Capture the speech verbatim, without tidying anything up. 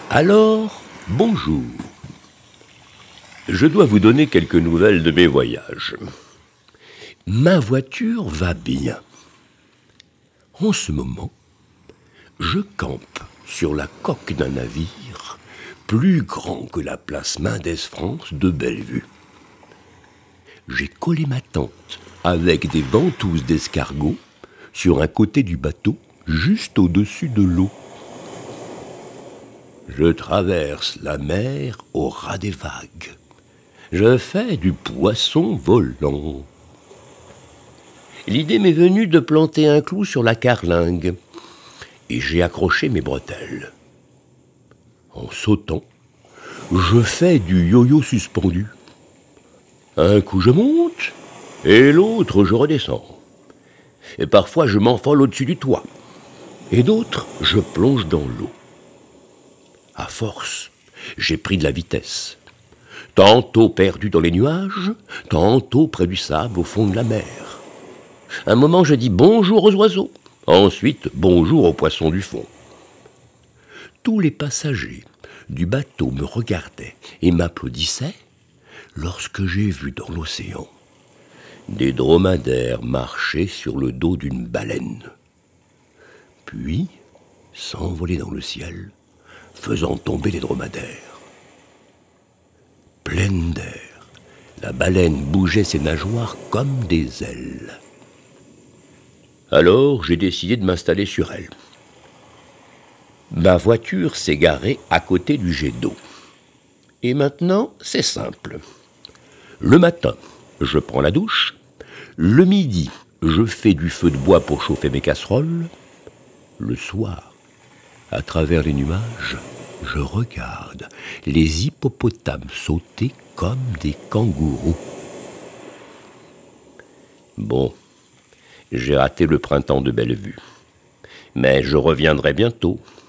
Alors, bonjour. Je dois vous donner quelques nouvelles de mes voyages. Ma voiture va bien. En ce moment, je campe sur la coque d'un navire plus grand que la place Mendès-France de Bellevue. J'ai collé ma tente avec des ventouses d'escargot sur un côté du bateau, juste au-dessus de l'eau. Je traverse la mer au ras des vagues. Je fais du poisson volant. L'idée m'est venue de planter un clou sur la carlingue et j'ai accroché mes bretelles. En sautant, je fais du yo-yo suspendu. Un coup je monte et l'autre je redescends. Et parfois je m'envole au-dessus du toit et d'autres je plonge dans l'eau. À force, j'ai pris de la vitesse. Tantôt perdu dans les nuages, tantôt près du sable au fond de la mer. Un moment, je dis bonjour aux oiseaux. Ensuite, bonjour aux poissons du fond. Tous les passagers du bateau me regardaient et m'applaudissaient lorsque j'ai vu dans l'océan des dromadaires marcher sur le dos d'une baleine, puis s'envoler dans le ciel, faisant tomber les dromadaires. Pleine d'air, la baleine bougeait ses nageoires comme des ailes. Alors j'ai décidé de m'installer sur elle. Ma voiture s'est garée à côté du jet d'eau. Et maintenant, c'est simple. Le matin, je prends la douche. Le midi, je fais du feu de bois pour chauffer mes casseroles. Le soir, à travers les nuages, je regarde les hippopotames sauter comme des kangourous. Bon, j'ai raté le printemps de Bellevue, mais je reviendrai bientôt.